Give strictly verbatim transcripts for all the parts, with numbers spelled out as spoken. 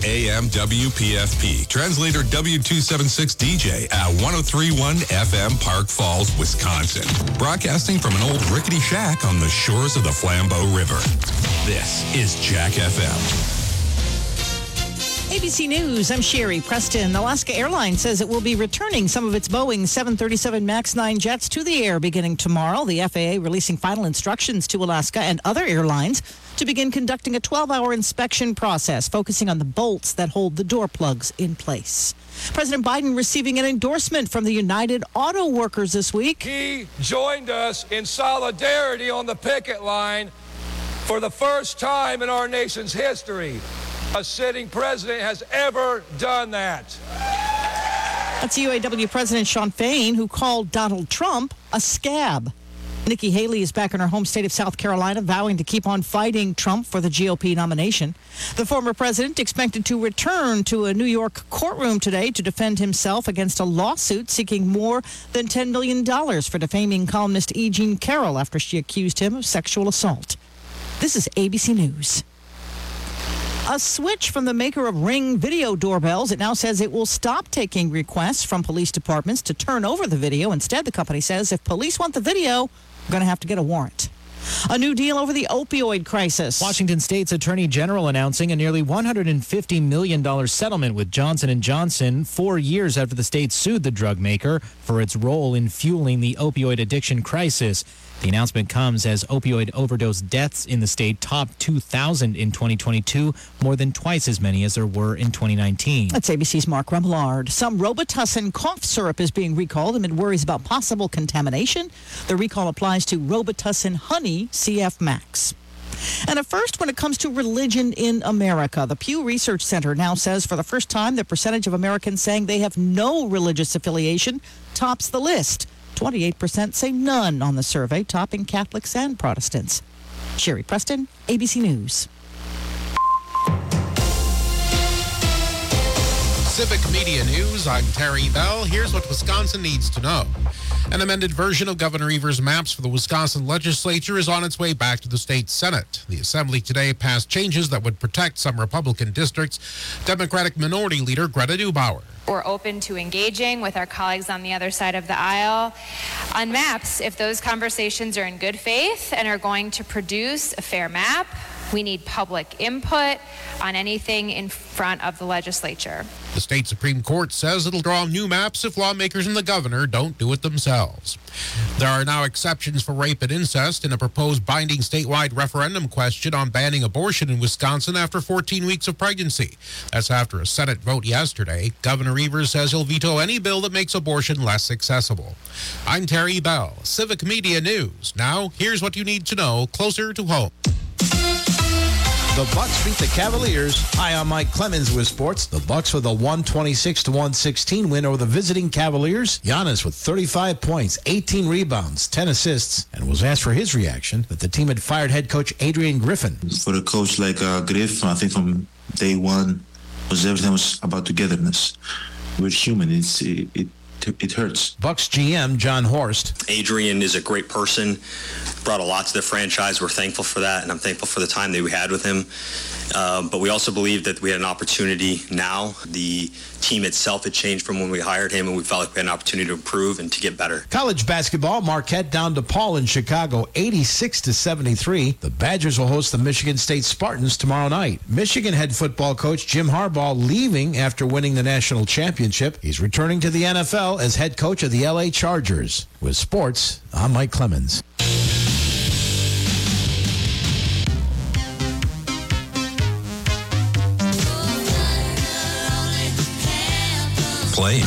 A M W P F P. Translator W two seventy-six D J at one oh three point one F M Park Falls, Wisconsin. Broadcasting from an old rickety shack on the shores of the Flambeau River. This is Jack F M. A B C News, I'm Sherry Preston. Alaska Airlines says it will be returning some of its Boeing seven thirty-seven MAX nine jets to the air beginning tomorrow. The F A A releasing final instructions to Alaska and other airlines to begin conducting a twelve-hour inspection process, focusing on the bolts that hold the door plugs in place. President Biden receiving an endorsement from the United Auto Workers this week. He joined us in solidarity on the picket line for the first time in our nation's history. A sitting president has ever done that. That's U A W President Sean Fain, who called Donald Trump a scab. Nikki Haley is back in her home state of South Carolina, vowing to keep on fighting Trump for the G O P nomination. The former president expected to return to a New York courtroom today to defend himself against a lawsuit seeking more than ten million dollars for defaming columnist E. Jean Carroll after she accused him of sexual assault. This is A B C News. A switch from the maker of Ring video doorbells. It now says it will stop taking requests from police departments to turn over the video. Instead, the company says if police want the video, we're going to have to get a warrant. A new deal over the opioid crisis. Washington State's Attorney General announcing a nearly one hundred fifty million dollars settlement with Johnson and Johnson four years after the state sued the drug maker for its role in fueling the opioid addiction crisis. The announcement comes as opioid overdose deaths in the state topped two thousand in twenty twenty-two, more than twice as many as there were in twenty nineteen. That's A B C's Mark Remillard. Some Robitussin cough syrup is being recalled amid worries about possible contamination. The recall applies to Robitussin Honey C F Max. And a first when it comes to religion in America. The Pew Research Center now says for the first time the percentage of Americans saying they have no religious affiliation tops the list. twenty-eight percent say none on the survey, topping Catholics and Protestants. Sherry Preston, A B C News. Civic Media News, I'm Terry Bell. Here's what Wisconsin needs to know. An amended version of Governor Evers' maps for the Wisconsin legislature is on its way back to the state Senate. The Assembly today passed changes that would protect some Republican districts. Democratic Minority Leader Greta Neubauer. We're open to engaging with our colleagues on the other side of the aisle on maps if those conversations are in good faith and are going to produce a fair map. We need public input on anything in front of the legislature. The state Supreme Court says it'll draw new maps if lawmakers and the governor don't do it themselves. There are now exceptions for rape and incest in a proposed binding statewide referendum question on banning abortion in Wisconsin after fourteen weeks of pregnancy. That's after a Senate vote yesterday. Governor Evers says he'll veto any bill that makes abortion less accessible. I'm Terry Bell, Civic Media News. Now, here's what you need to know closer to home. The Bucks beat the Cavaliers. Hi, I'm Mike Clemens with sports. The Bucks with a one twenty-six to one sixteen win over the visiting Cavaliers. Giannis with thirty-five points, eighteen rebounds, ten assists, and was asked for his reaction that the team had fired head coach Adrian Griffin. For a coach like uh, Griff, I think from day one was everything was about togetherness. We're human. It's it, it It hurts. Bucks G M John Horst. Adrian is a great person, brought a lot to the franchise. We're thankful for that, and I'm thankful for the time that we had with him. Uh, but we also believe that we had an opportunity now. The team itself had changed from when we hired him, and we felt like we had an opportunity to improve and to get better. College basketball, Marquette down to Paul in Chicago, eighty-six to seventy-three. The Badgers will host the Michigan State Spartans tomorrow night. Michigan head football coach Jim Harbaugh leaving after winning the national championship. He's returning to the N F L as head coach of the L A Chargers. With sports, I'm Mike Clemens. Play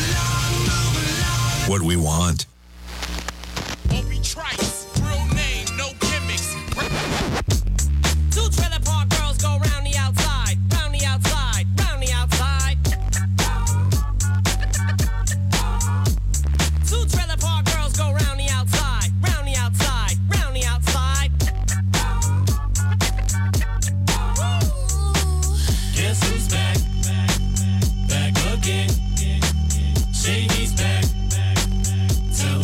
what we want. Opie Trice, real name, no gimmicks. Two trailer park girls go round the outside, round the outside, round the outside. Two trailer park girls go round the outside, round the outside, round the outside. Guess who's back? Back, back again. Shady's back. Tell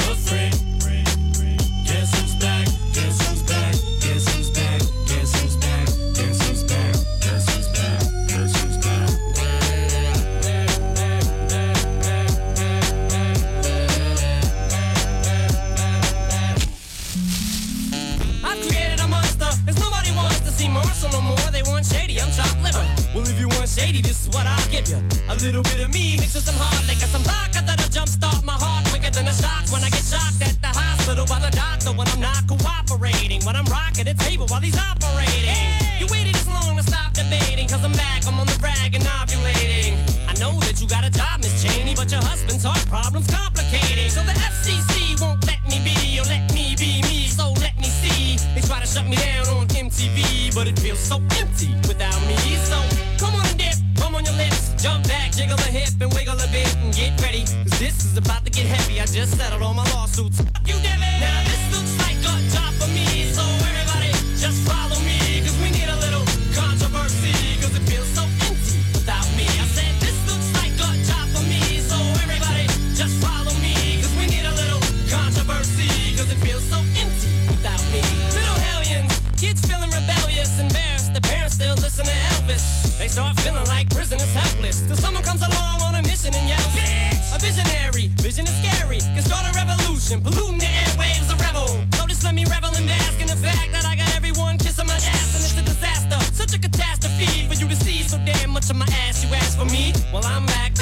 commercial no more. They want shady, I'm chopped liver. Well, if you want shady, this is what I'll give you. A little bit of me mixed with some hard liquor, some vodka that'll jumpstart my heart quicker than a shock when I get shocked at the hospital by the doctor when I'm not cooperating. When I'm rocking the table while he's operating. Hey! You waited this long to stop debating, cause I'm back, I'm on the rag and ovulating. I know that you got a job, Miss Cheney, but your husband's heart problem's complicated. So the F C C won't let me be, or let me be me, so let me see. They try to shut me down on M T V, but it feels so empty without me. So come on and dip, come on your lips, jump back, jiggle a hip and wiggle a bit and get ready, cause this is about to get heavy. I just settled all my lawsuits. Fuck you, Debbie. Now this looks like a job for me, so everybody just follow me, cause we need a little controversy, cause it feels so empty without me. I said this looks like a job for me, so everybody just follow me, cause we need a little controversy, cause it feels so empty without me. Little hellions, kids feeling rebellious, embarrassed, the parents still listen to Elvis. They start feeling like prisoners helpless, till someone comes along on a mission and yells, bitch! A visionary, vision is scary, can start a revolution, polluting the airwaves, a rebel. So just let me revel and bask in the fact that I got everyone kissing my ass, and it's a disaster, such a catastrophe for you to see so damn much of my ass. You ask for me, well I'm back.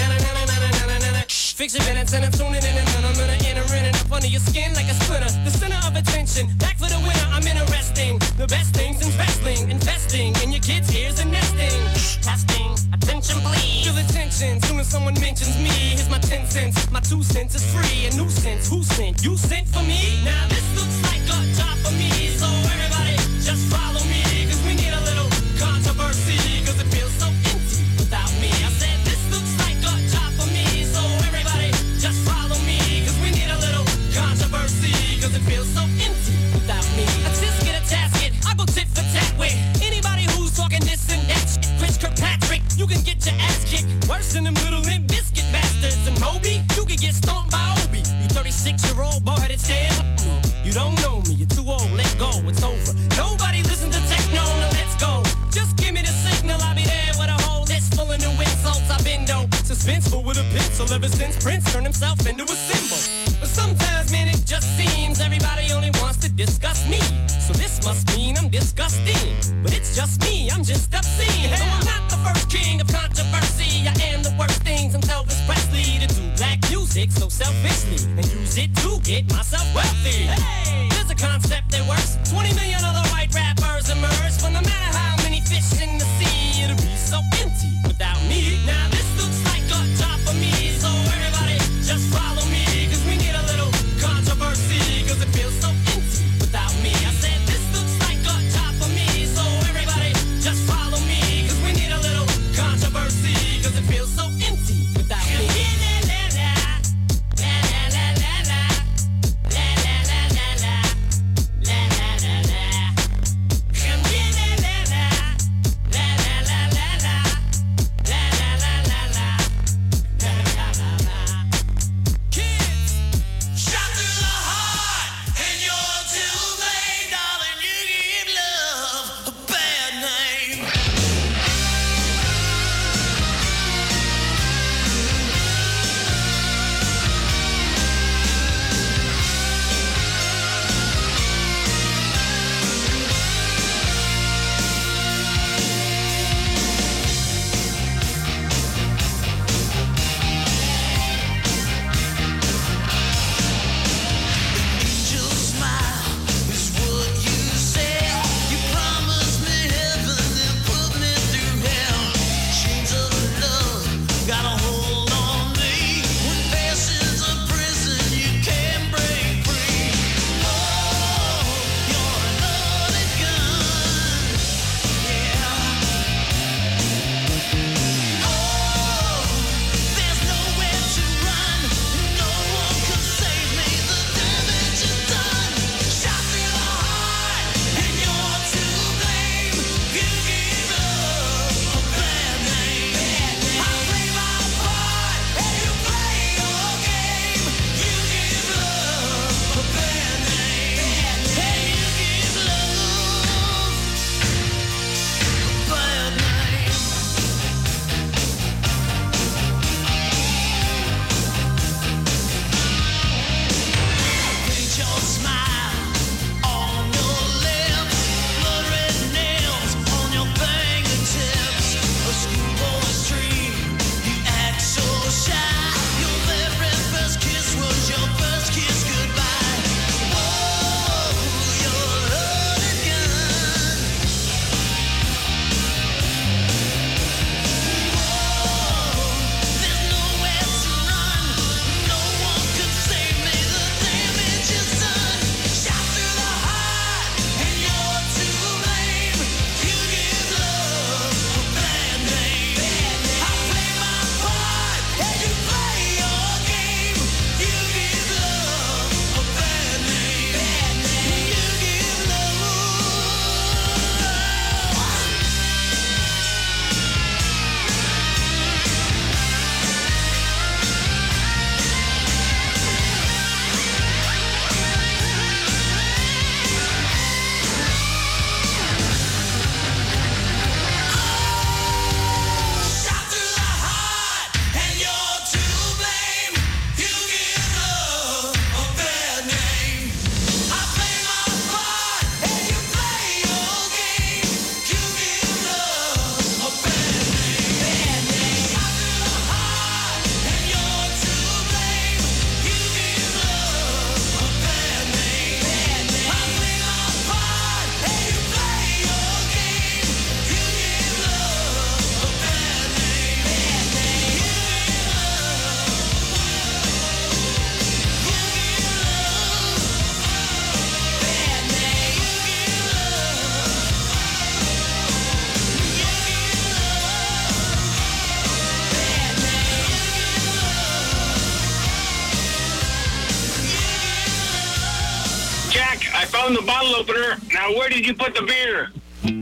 Fix your minutes and I'm tuning in and I'm gonna enter in and up under your skin like a splinter. The center of attention, back for the winner, I'm interesting. The best things in wrestling, investing in your kids' ears and nesting. Testing, attention please. Feel attention, soon as someone mentions me. Here's my ten cents, my two cents is free. A nuisance, who sent? You sent for me? Now this looks like a job for me, so everybody just follow me, cause we need a little controversy, cause it feels so empty without me. I said this looks like a job for me, so everybody just follow me, cause we need a little controversy, cause it feels so empty without me. I just get a tasket, I go tit for tat with anybody who's talking this and that shit. Chris Kirkpatrick, you can get your ass kicked worse than them little Limp Biscuit bastards. And Moby, you can get stomped by Obi. You thirty-six year old boy that's dead. You don't know me, you're too old, let go, it's over. Nobody listen to techno, now let's go. Just give me the signal, I'll be there with a whole list full of new insults. I've been dope, suspenseful with a pencil ever since Prince turned himself into a symbol. But sometimes, man, it just seems everybody only wants to discuss me. So this must mean I'm disgusting. But it's just me, I'm just obscene. So I'm not the first king of controversy. I am the worst things I'm Elvis Presley to do black music so selfishly and use it to get myself wealthy. Hey, there's a concept that works. twenty million other white rappers emerge, but no matter how many fish in the sea, it'll be so empty without me. Now this looks like a job for me, so everybody just follow me, cause we need a little controversy, cause it feels so empty without me. I said this looks like a job for me, so everybody just follow me, cause we need a little controversy, cause it feels so empty without me. I'm the bottle opener. Now, where did you put the beer?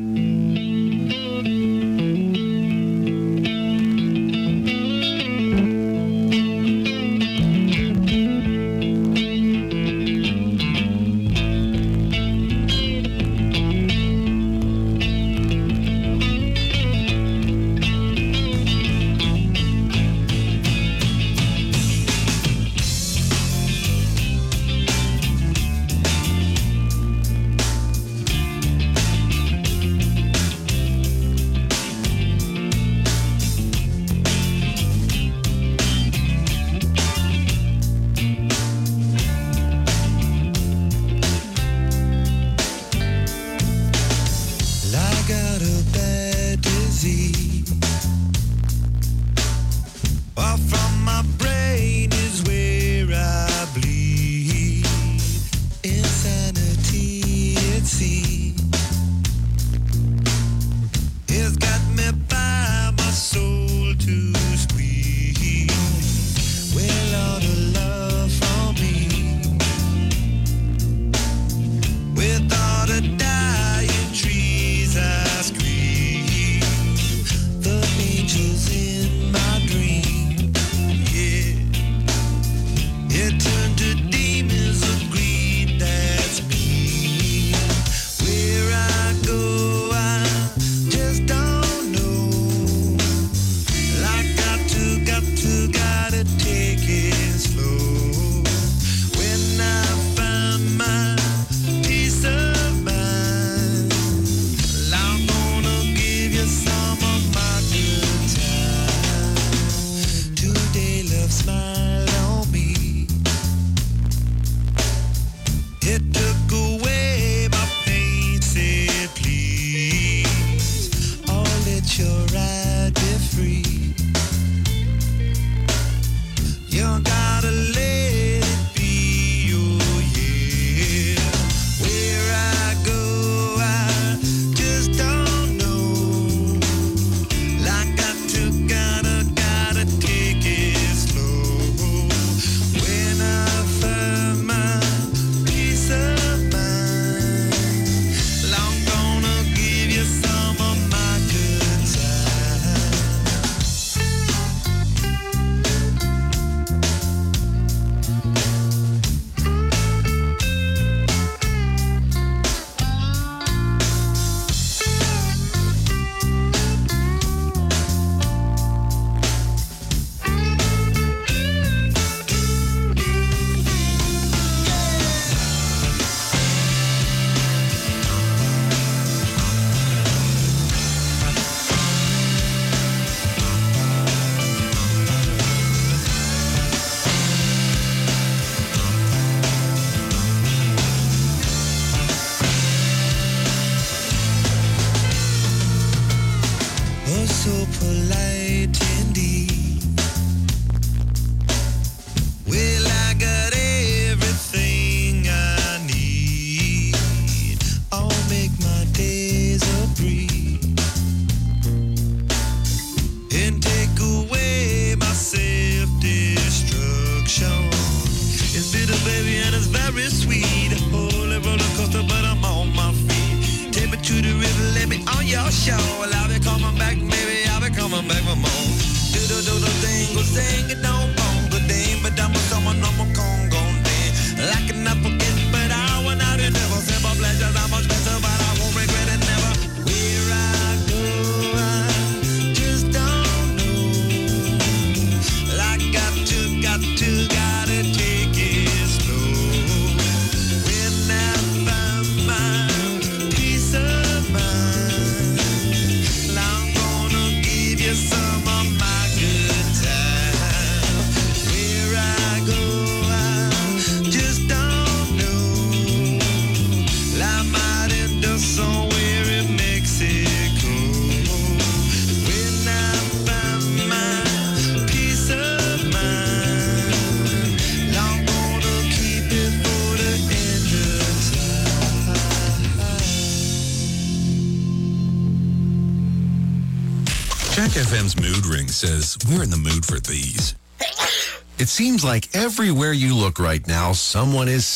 F M's Mood Ring says we're in the mood for these. It seems like everywhere you look right now, someone is sick.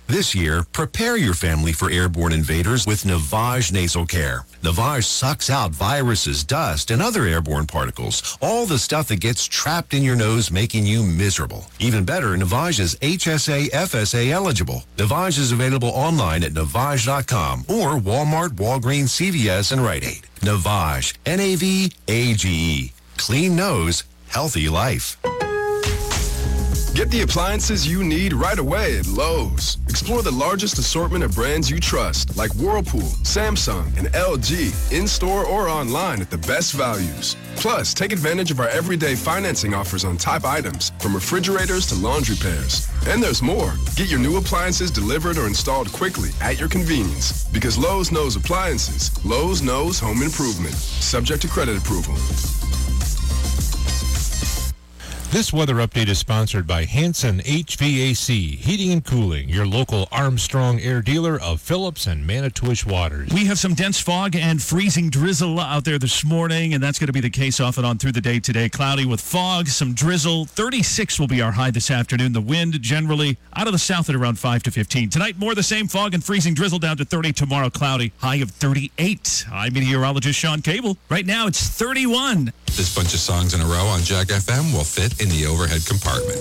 This year, prepare your family for airborne invaders with Navage Nasal Care. Navage sucks out viruses, dust, and other airborne particles, all the stuff that gets trapped in your nose, making you miserable. Even better, Navage is H S A F S A eligible. Navage is available online at navage dot com or Walmart, Walgreens, C V S, and Rite Aid. Navage, N A V A G E. Clean nose, healthy life. Get the appliances you need right away at Lowe's. Explore the largest assortment of brands you trust, like Whirlpool, Samsung, and L G, in-store or online at the best values. Plus, take advantage of our everyday financing offers on top items, from refrigerators to laundry pairs. And there's more. Get your new appliances delivered or installed quickly at your convenience. Because Lowe's knows appliances. Lowe's knows home improvement. Subject to credit approval. This weather update is sponsored by Hanson H V A C, Heating and Cooling, your local Armstrong Air dealer of Phillips and Manitowish waters. We have some dense fog and freezing drizzle out there this morning, and that's going to be the case off and on through the day today. Cloudy with fog, some drizzle. thirty-six will be our high this afternoon. The wind generally out of the south at around five to fifteen. Tonight, more the same, fog and freezing drizzle down to thirty. Tomorrow, cloudy, high of thirty-eight. I'm meteorologist Sean Cable. Right now, it's thirty-one. This bunch of songs in a row on Jack F M will fit in the overhead compartment.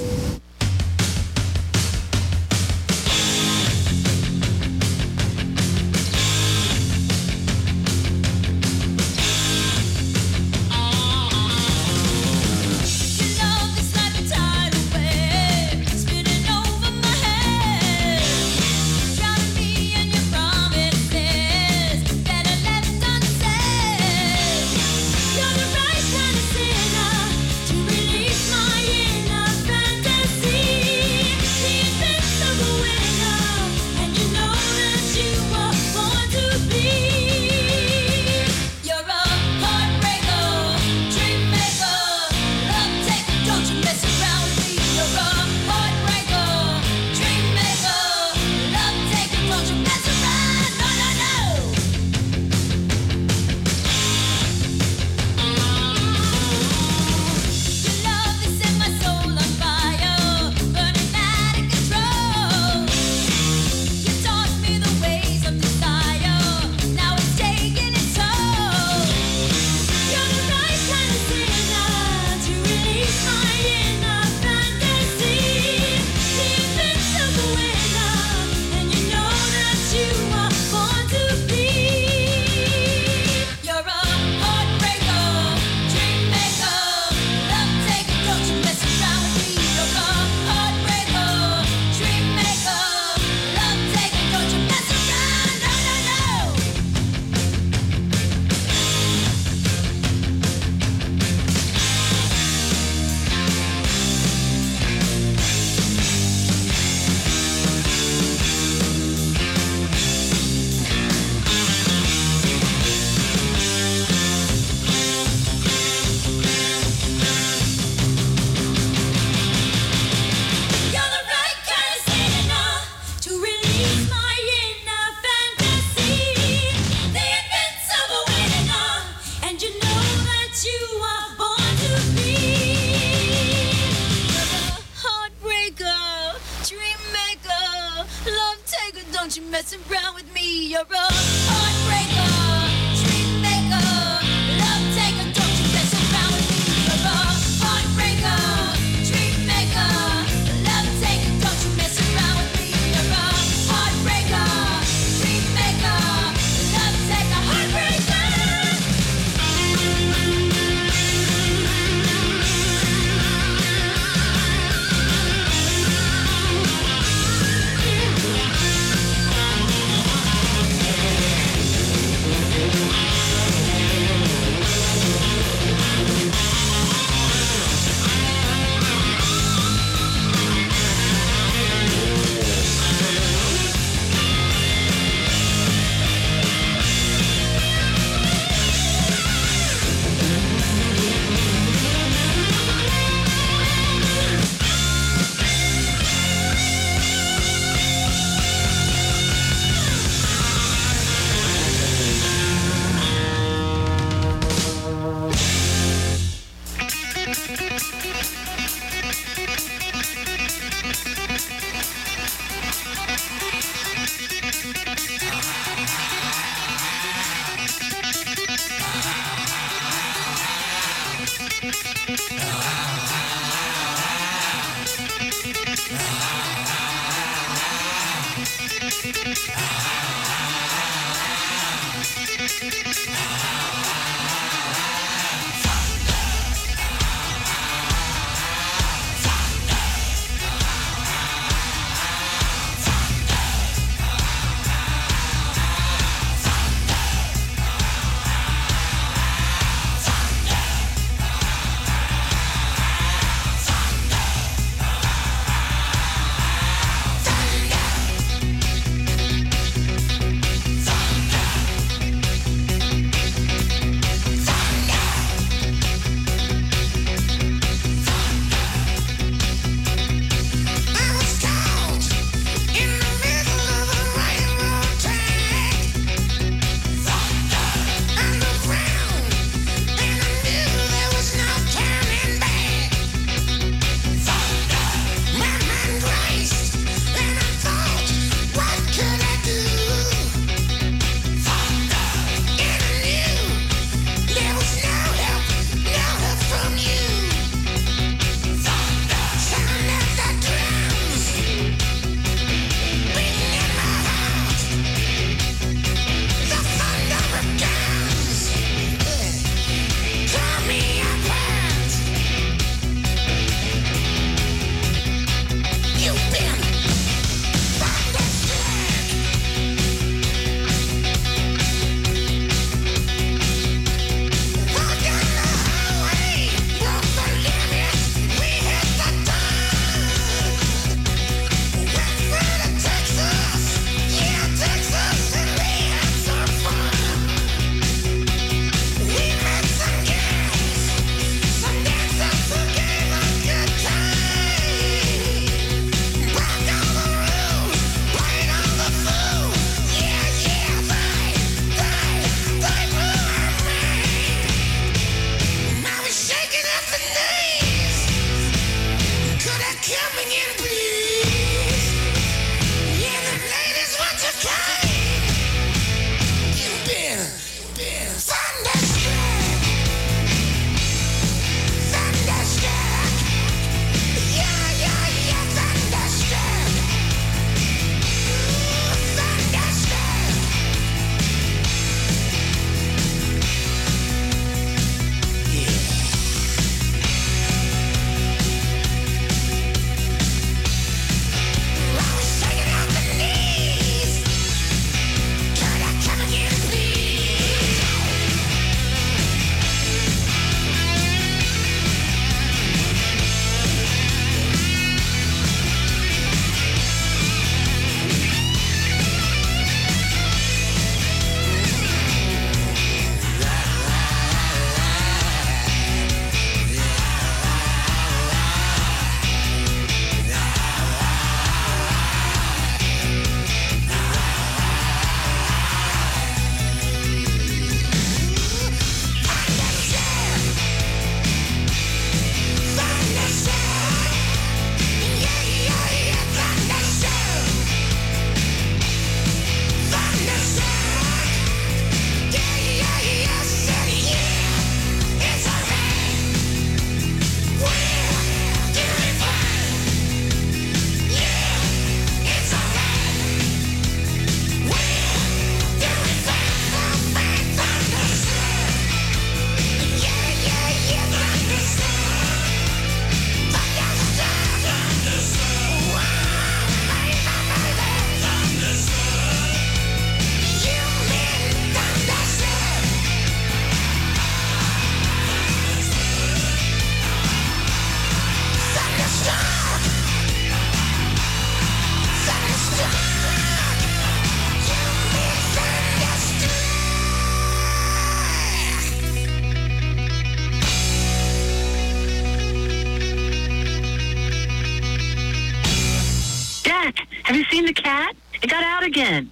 Have you seen the cat? It got out again.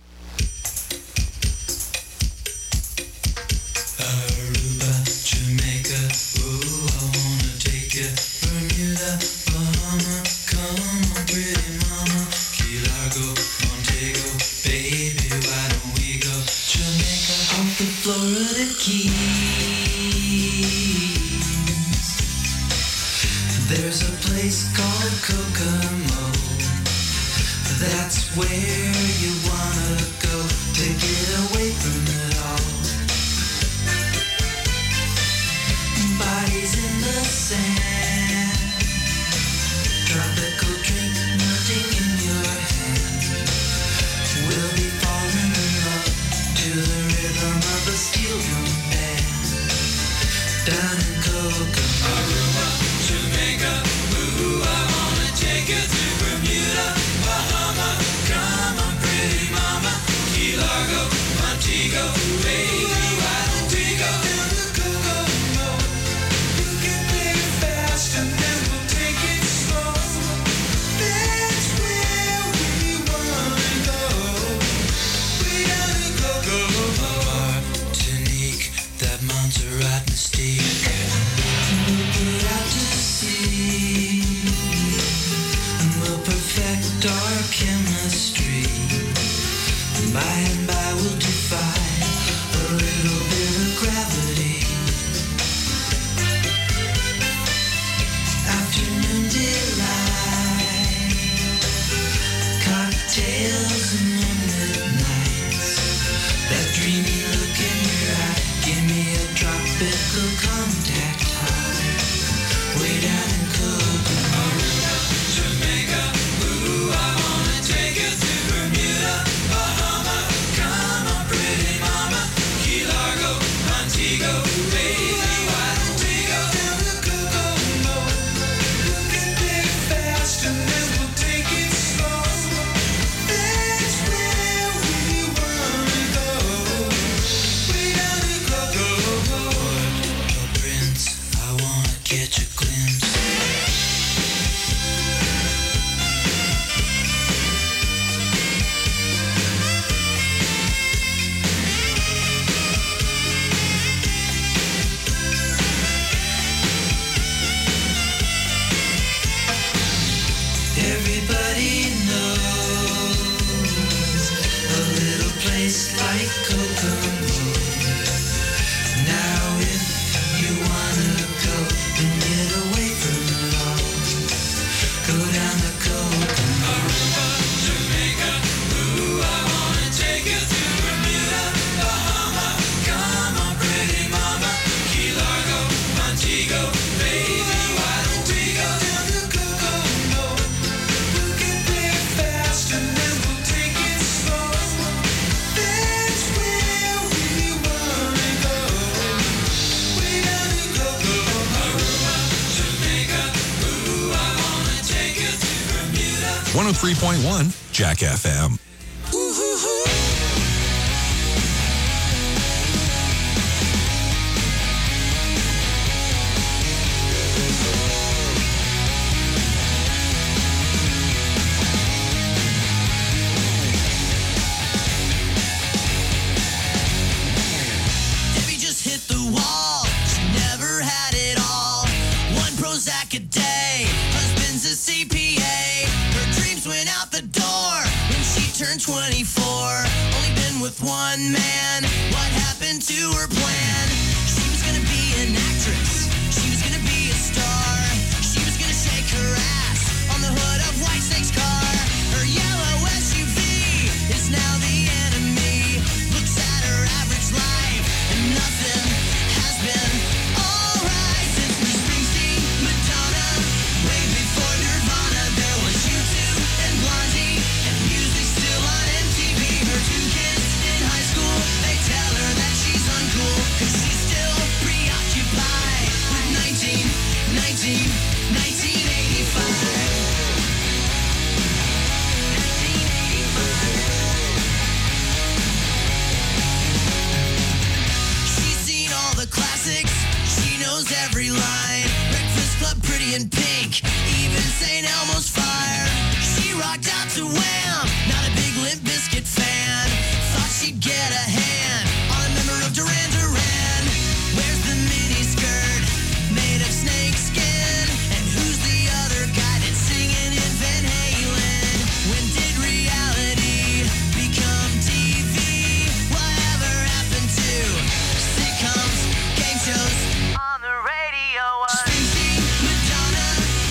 Aruba, Jamaica, ooh, I wanna take you. Bermuda, Bahama, come on, pretty mama. Key Largo, Montego, baby, why don't we go? Jamaica, off the Florida Keys. There's a place called Kokomo. That's where you wanna go to get away from it all. Bodies in the sand, tropical drink melting in your hand. We'll be falling in love to the rhythm of a steel drum band. Down in Kokomo, Aruba, Jamaica, ooh, I wanna take you to Bermuda, Bahama, come on pretty mama, Key Largo, Montego, baby, why don't we go down to Kokomo? You can play it fast and then we'll take it slow. That's where we wanna go. We down to Kokomo. Martinique, that Montserrat mystique. We'll get out to sea and we'll perfect our chemistry. And by and by we'll defy a little bit of gravity. Afternoon delight, cocktails and moonlit nights. That dreamy look in your eye, give me a tropical contact high. Way down in Kokomo, Jamaica, ooh, I wanna take you to Bermuda, Bahama, come on pretty mama, Key Largo, Montego, baby, why don't we go down to Kokomo? You can play it fast and then we'll take it slow. That's where we wanna go. Way down to Kokomo. Prince, I wanna catch a glimpse. Everybody knows a little place like Kokomo. Now if you wanna go and get away from it all, go down to Kokomo. Aruba, Jamaica, ooh, I wanna take you to Bermuda, Bahama, come on pretty mama, Key Largo, Montego, baby, why don't we go down to Kokomo? We can play it fast and then we'll take it slow. That's where we wanna go. Way down to Kokomo. Aruba, Jamaica, ooh, I wanna take you to Bermuda. one oh three point one Jack F M. Debbie just hit the wall. She never had it all. One Prozac a day. Husband's a C P A. Her dreams went out the door when she turned twenty-four. Only been with one man. What happened to her plan? She was gonna be an actress. She was gonna be a star. She was gonna shake her ass on the hood of Whitesnake's car. Her yellow S U V is now the enemy. Looks at her average life and nothing has been alright since Bruce Springsteen, Madonna, way before Nirvana. There was U two and Blondie and music still on M T V. Her two kids in high school, they tell her that she's uncool, cause she's still preoccupied with nineteen, nineteen, nineteen eighty-five. She's seen all the classics, she knows every line. Breakfast Club, Pretty in Pink, even Saint Elmo's Fire. She rocked out to Wham, not a big Limp Bizkit fan. Thought she'd get a hand on a member of Duran Duran. Where's the mini skirt made of snake skin? And who's the other guy that's singing in Van Halen? When did reality become T V? Whatever happened to sitcoms, game shows on the radio? Springsteen, Madonna,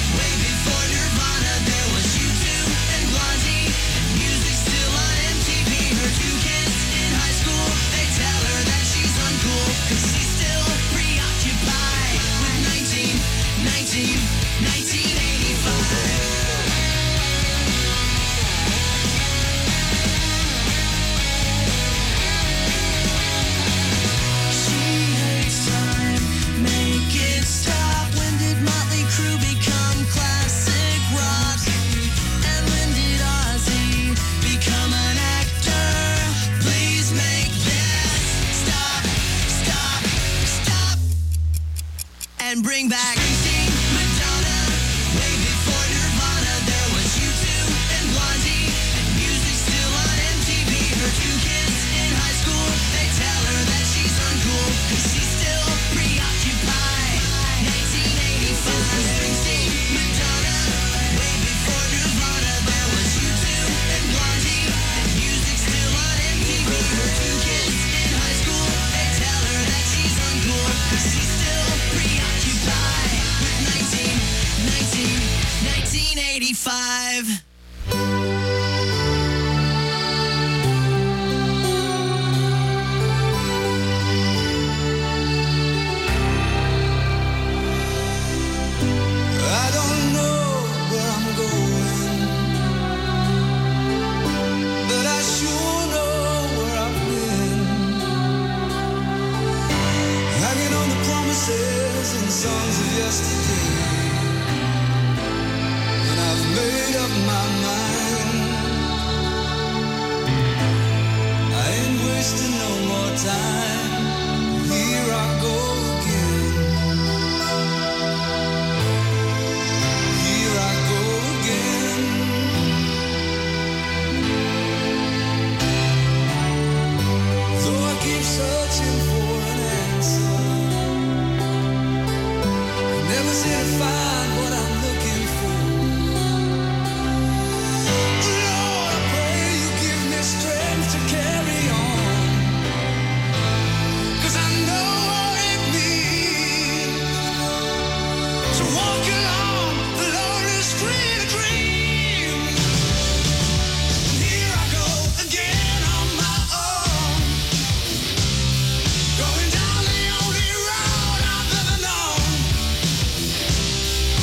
and bring back Springsteen, Madonna. Way before Nirvana, there was U two and Blondie, and music still on M T V. Her two kids in high school, they tell her that she's uncool, cause she's still preoccupied. nineteen eighty-five, Springsteen, Madonna. Way before Nirvana, there was U two and Blondie, and music still on M T V. Her two kids in high school, they tell her that she's uncool, cause she's still preoccupied with nineteen, nineteen, nineteen eighty-five. I don't know where I'm going, but I sure know where I've been. Hanging on the promises and songs of yesterday, and I've made up my mind. I ain't wasting no more time. Here I go again. Here I go again. Though I keep searching for an answer, I never seem to find what I'm looking for. Lord, I pray you give me strength to carry on, 'cause I know what it means to walk along the lonely street of dreams. Here I go again on my own, going down the only road I've ever known.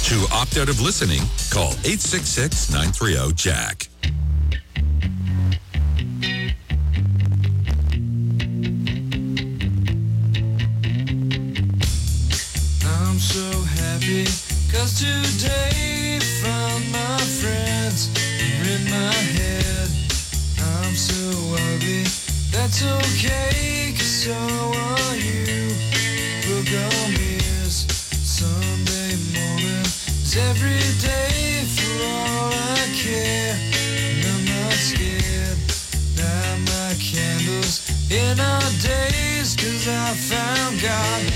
To opt out of listening, call eight six six, nine three zero, Jack. I'm so happy, cause today found my friends are in my head. I'm so ugly, that's okay, cause so are you. Book on mirrors, Sunday morning is every day for all I care. And I'm not scared, light my candles in our days, cause I found God.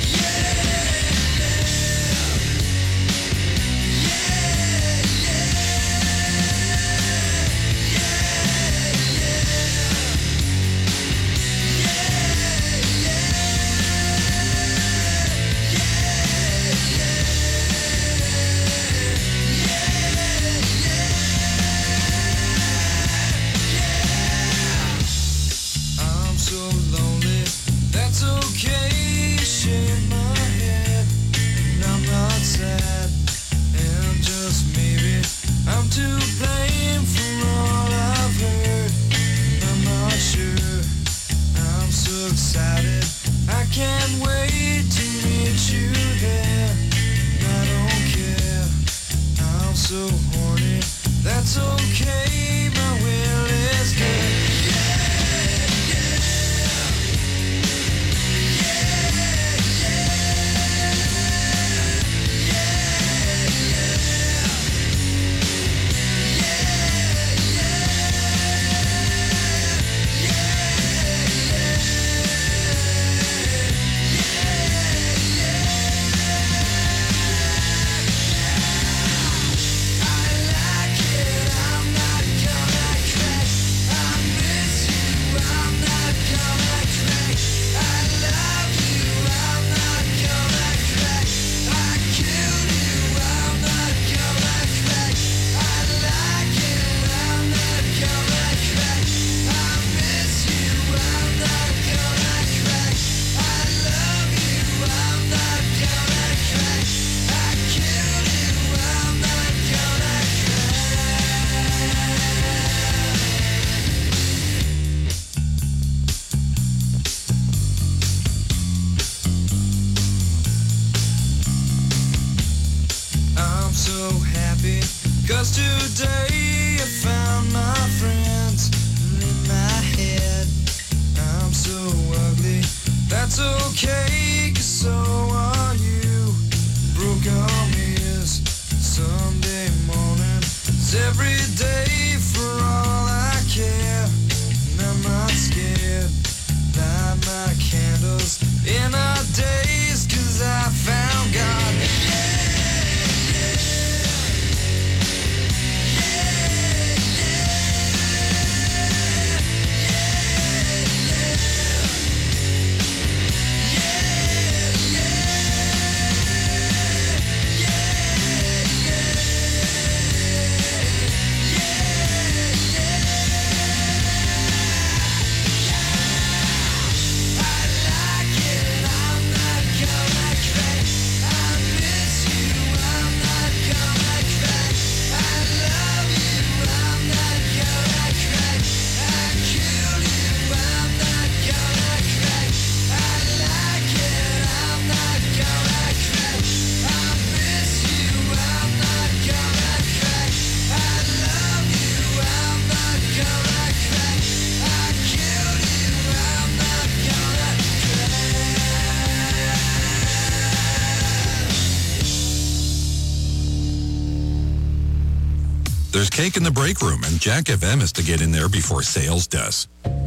I'm so lonely, that's okay, shake my head, and I'm not sad, and just maybe I'm to blame for all I've heard, I'm not sure, I'm so excited, I can't wait to meet you there, and I don't care, I'm so horny, that's okay, my will is good. I'm so happy, cause today I found my friends in my head. I'm so ugly, that's okay, cause so are you. Broke arm is Sunday morning, it's every day for all I care. And I'm not scared, light my candles in our days, cause I found God. There's cake in the break room, and Jack F M is to get in there before sales does.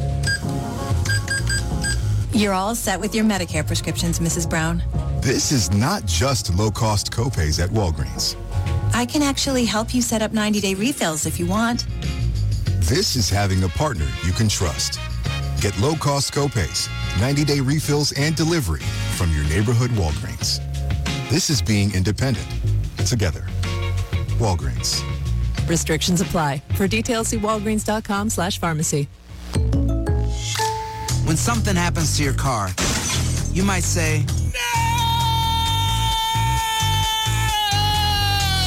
You're all set with your Medicare prescriptions, Missus Brown. This is not just low-cost copays at Walgreens. I can actually help you set up ninety-day refills if you want. This is having a partner you can trust. Get low-cost copays, ninety-day refills, and delivery from your neighborhood Walgreens. This is being independent. Together. Walgreens. Restrictions apply. For details, see walgreens.com slash pharmacy. When something happens to your car, you might say,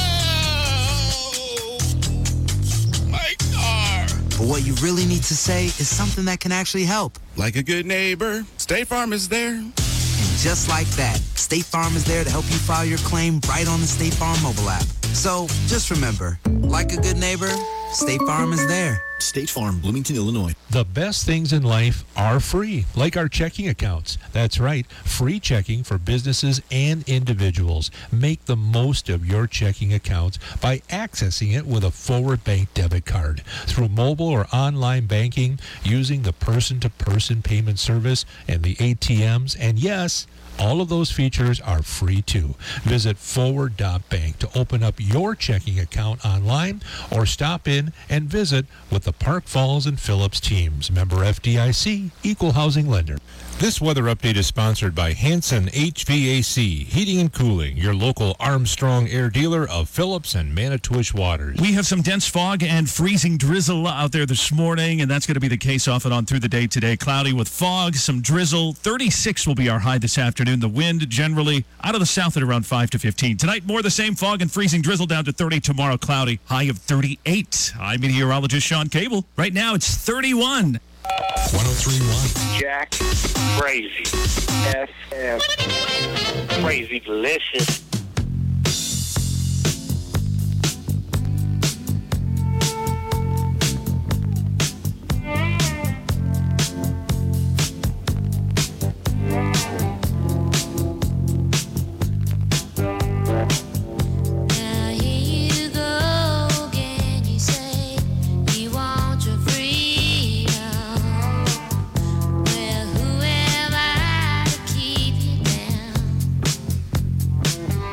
you really need to say is something that can actually help. Like a good neighbor, State Farm is there. And just like that, State Farm is there to help you file your claim right on the State Farm mobile app. So just remember, like a good neighbor, State Farm is there. State Farm, Bloomington, Illinois. The best things in life are free, like our checking accounts. That's right, free checking for businesses and individuals. Make the most of your checking accounts by accessing it with a Forward Bank debit card. Through mobile or online banking, using the person-to-person payment service and the A T Ms, and yes, all of those features are free too. Visit forward dot bank to open up your checking account online or stop in and visit with the Park Falls and Phillips teams. Member F D I C, Equal Housing Lender. This weather update is sponsored by Hanson H V A C, Heating and Cooling, your local Armstrong Air dealer of Phillips and Manitowish waters. We have some dense fog and freezing drizzle out there this morning, and that's going to be the case off and on through the day today. Cloudy with fog, some drizzle. thirty-six will be our high this afternoon. The wind generally out of the south at around five to fifteen. Tonight, more of the same fog and freezing drizzle down to thirty. Tomorrow, cloudy, high of thirty-eight. I'm meteorologist Sean Cable. Right now, it's thirty-one. one oh three point one. Jack, crazy. F M. Crazy delicious. Well, whoever to keep you down.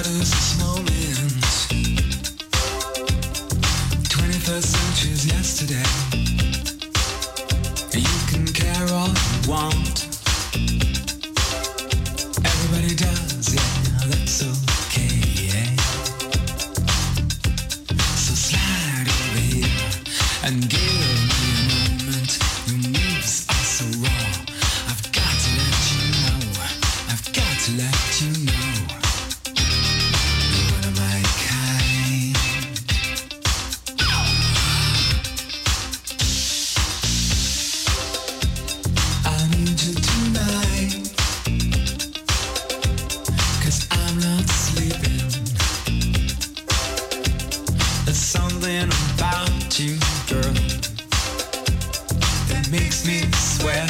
What is this moment? twenty-first century's yesterday. You can care all you want. Everybody does, yeah, that's okay, yeah. So slide over here and give me a moment. Your moves are so raw. I've got to let you know. I've got to let you know. You're one of my kind. I need you tonight. 'Cause I'm not sleeping. There's something about you, girl, that makes me sweat.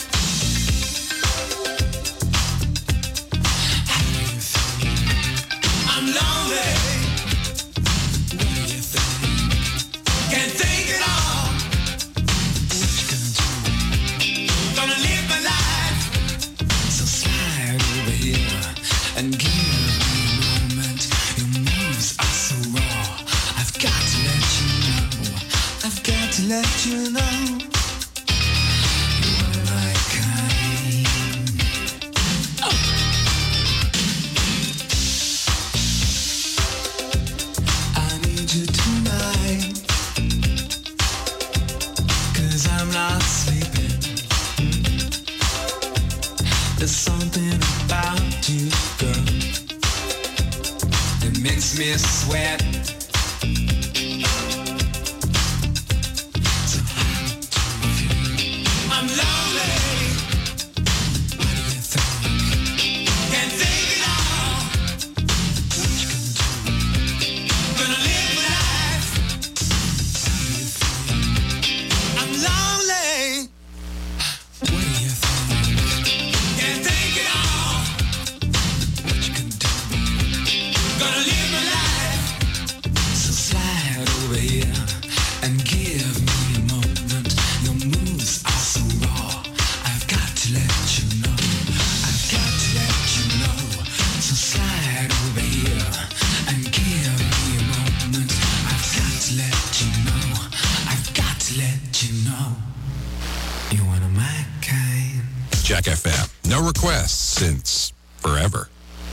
How do you feel? I'm lonely. What do you think? Can't take it all. What you gonna do? Gonna live my life. So slide over here and give me a moment. Your moves are so raw. I've got to let you know. I've got to let you know. You're one of my kind. Oh. I need you tonight. 'Cause I'm not sleeping. There's something about you, girl, that makes me sweat. So how do you feel? I'm lonely. What do you think? Can't take it all. What you gonna do? Gonna live my life. How do you feel? I'm lonely. What do you think? Can't take it all. What you gonna do? Gonna live my life. So slide over here and give me a moment. Your moves are so raw. I've got to let you know. I've got to let you know. So slide over here and give me a moment. I've got to let you know. I've got to let you know. You're one of my kind. Jack F M. No requests since forever.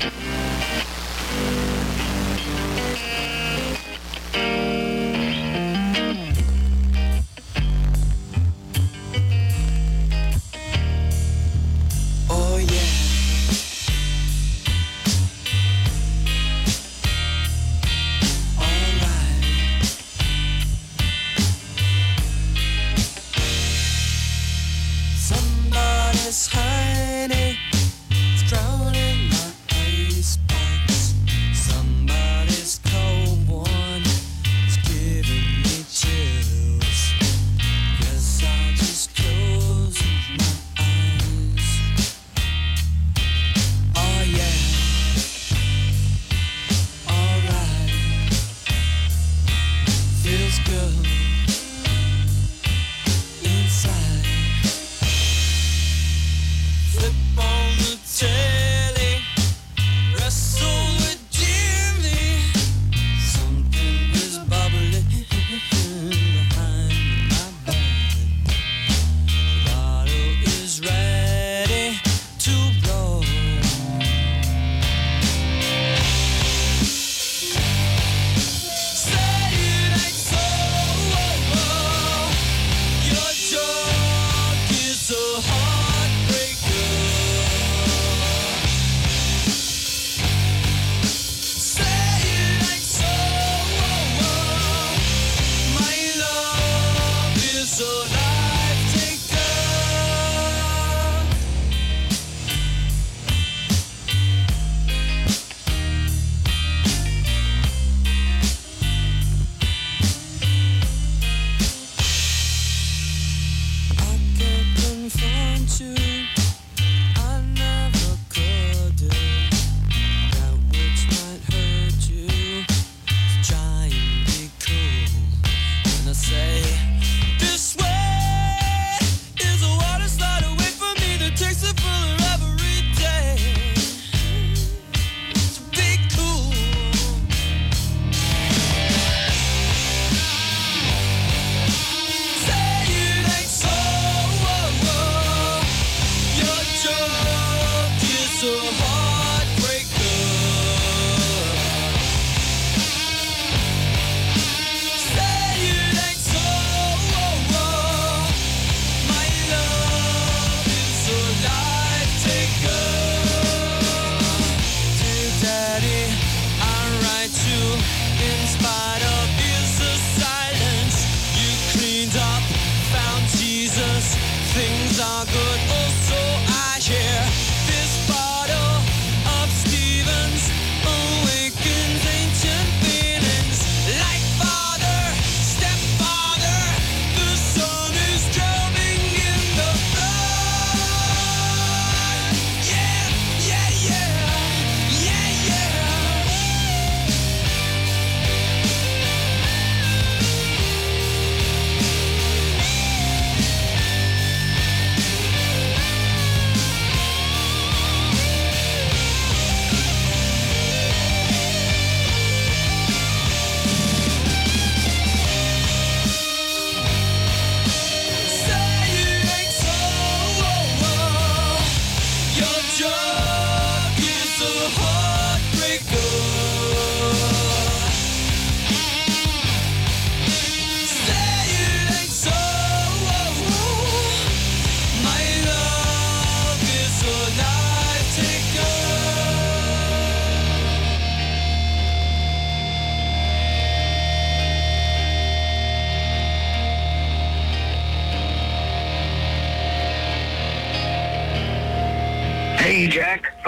Oh yeah. Alright. Somebody's hiding, it's drowning my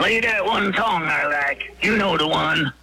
Play that one song I like. You know the one.